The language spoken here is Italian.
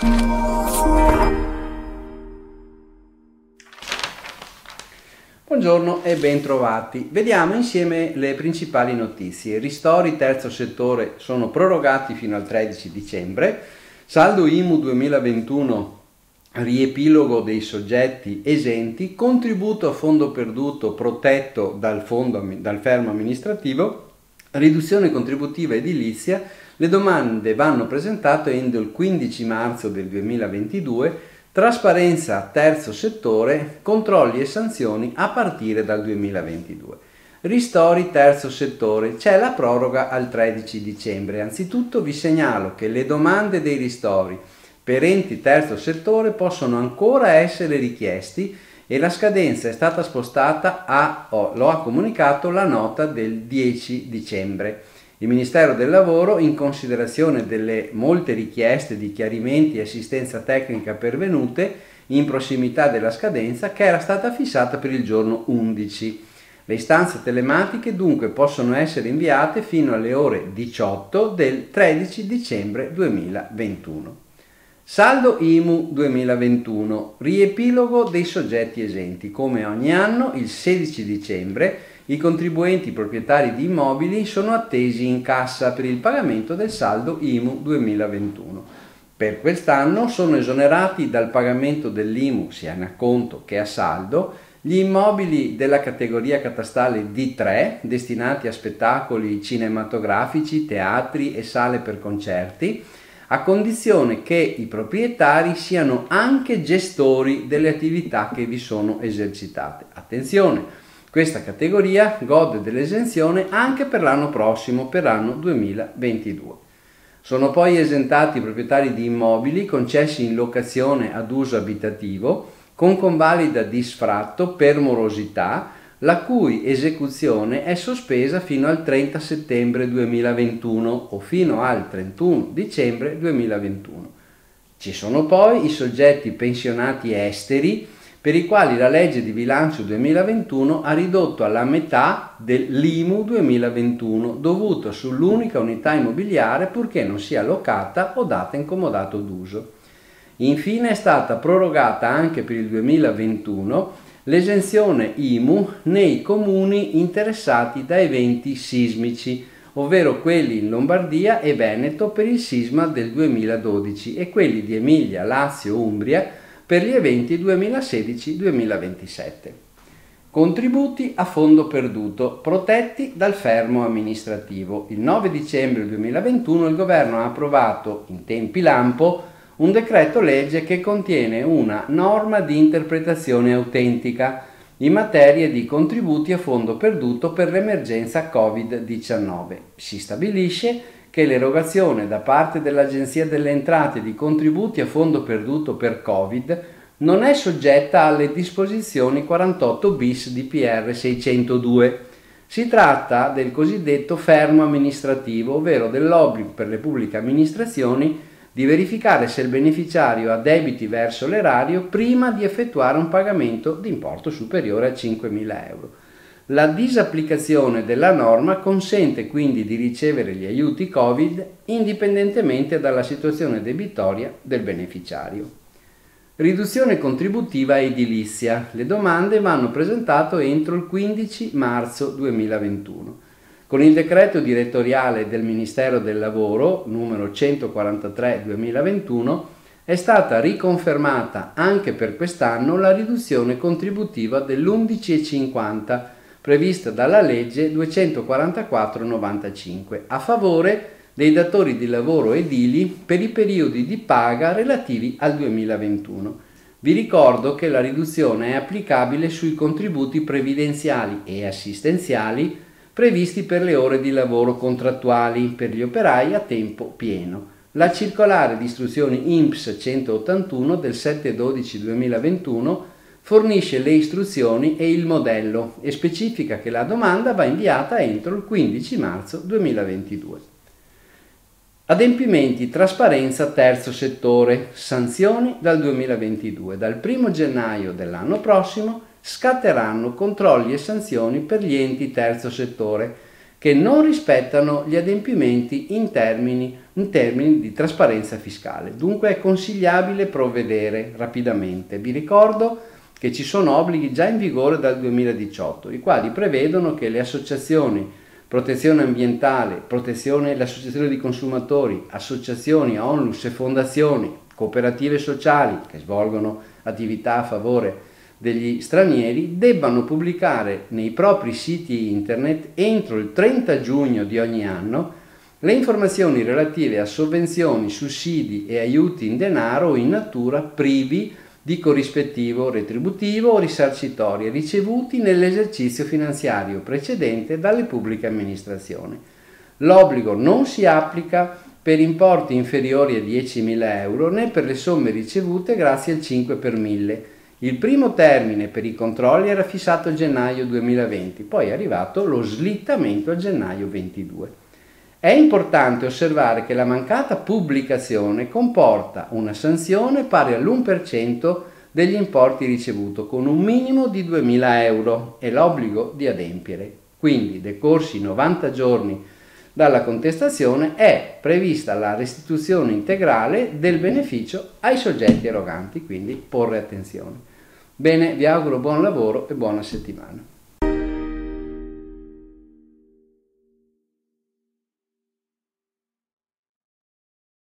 Buongiorno e ben trovati. Vediamo insieme le principali notizie. Ristori terzo settore sono prorogati fino al 13 dicembre. Saldo IMU 2021, riepilogo dei soggetti esenti, contributo a fondo perduto protetto dal fermo amministrativo, riduzione contributiva edilizia. Le domande vanno presentate entro il 15 marzo del 2022. Trasparenza terzo settore, controlli e sanzioni a partire dal 2022. Ristori terzo settore, c'è la proroga al 13 dicembre. Anzitutto vi segnalo che le domande dei ristori per enti terzo settore possono ancora essere richiesti e la scadenza è stata spostata lo ha comunicato la nota del 10 dicembre. Il Ministero del Lavoro, in considerazione delle molte richieste di chiarimenti e assistenza tecnica pervenute in prossimità della scadenza, che era stata fissata per il giorno 11. Le istanze telematiche dunque possono essere inviate fino alle ore 18 del 13 dicembre 2021. Saldo IMU 2021, riepilogo dei soggetti esenti. Come ogni anno, il 16 dicembre, i contribuenti proprietari di immobili sono attesi in cassa per il pagamento del saldo IMU 2021. Per quest'anno sono esonerati dal pagamento dell'IMU sia in acconto che a saldo gli immobili della categoria catastale D3 destinati a spettacoli cinematografici, teatri e sale per concerti, a condizione che i proprietari siano anche gestori delle attività che vi sono esercitate. Attenzione! Questa categoria gode dell'esenzione anche per l'anno prossimo, per l'anno 2022. Sono poi esentati i proprietari di immobili concessi in locazione ad uso abitativo con convalida di sfratto per morosità, la cui esecuzione è sospesa fino al 30 settembre 2021 o fino al 31 dicembre 2021. Ci sono poi i soggetti pensionati esteri per i quali la legge di bilancio 2021 ha ridotto alla metà dell'IMU 2021 dovuto sull'unica unità immobiliare purché non sia locata o data in comodato d'uso. Infine è stata prorogata anche per il 2021 l'esenzione IMU nei comuni interessati da eventi sismici, ovvero quelli in Lombardia e Veneto per il sisma del 2012 e quelli di Emilia, Lazio, Umbria per gli eventi 2016-2027. Contributi a fondo perduto protetti dal fermo amministrativo. Il 9 dicembre 2021 il Governo ha approvato in tempi lampo un decreto legge che contiene una norma di interpretazione autentica in materia di contributi a fondo perduto per l'emergenza Covid-19. Si stabilisce che l'erogazione da parte dell'Agenzia delle Entrate di contributi a fondo perduto per Covid non è soggetta alle disposizioni 48 bis di PR 602. Si tratta del cosiddetto fermo amministrativo, ovvero dell'obbligo per le pubbliche amministrazioni di verificare se il beneficiario ha debiti verso l'erario prima di effettuare un pagamento di importo superiore a 5.000 euro. La disapplicazione della norma consente quindi di ricevere gli aiuti Covid indipendentemente dalla situazione debitoria del beneficiario. Riduzione contributiva edilizia. Le domande vanno presentate entro il 15 marzo 2021. Con il decreto direttoriale del Ministero del Lavoro numero 143/2021 è stata riconfermata anche per quest'anno la riduzione contributiva dell'11,50 prevista dalla legge 244/95 a favore dei datori di lavoro edili per i periodi di paga relativi al 2021. Vi ricordo che la riduzione è applicabile sui contributi previdenziali e assistenziali previsti per le ore di lavoro contrattuali per gli operai a tempo pieno. La circolare di istruzioni INPS 181 del 7/12/2021 fornisce le istruzioni e il modello e specifica che la domanda va inviata entro il 15 marzo 2022. Adempimenti, trasparenza, terzo settore, sanzioni dal 2022. Dal 1 gennaio dell'anno prossimo scatteranno controlli e sanzioni per gli enti terzo settore che non rispettano gli adempimenti in termini in termini di trasparenza fiscale. Dunque è consigliabile provvedere rapidamente. Vi ricordo che ci sono obblighi già in vigore dal 2018, i quali prevedono che le associazioni protezione ambientale, l'associazione di consumatori, associazioni, onlus e fondazioni, cooperative sociali che svolgono attività a favore degli stranieri debbano pubblicare nei propri siti internet entro il 30 giugno di ogni anno le informazioni relative a sovvenzioni, sussidi e aiuti in denaro o in natura privi di corrispettivo retributivo o risarcitorie ricevuti nell'esercizio finanziario precedente dalle pubbliche amministrazioni. L'obbligo non si applica per importi inferiori a 10.000 euro né per le somme ricevute grazie al 5 per 1000. Il primo termine per i controlli era fissato a gennaio 2020, poi è arrivato lo slittamento a gennaio 2022. È importante osservare che la mancata pubblicazione comporta una sanzione pari all'1% degli importi ricevuti con un minimo di 2.000 euro e l'obbligo di adempiere. Quindi, decorsi 90 giorni dalla contestazione, è prevista la restituzione integrale del beneficio ai soggetti eroganti, quindi porre attenzione. Bene, vi auguro buon lavoro e buona settimana.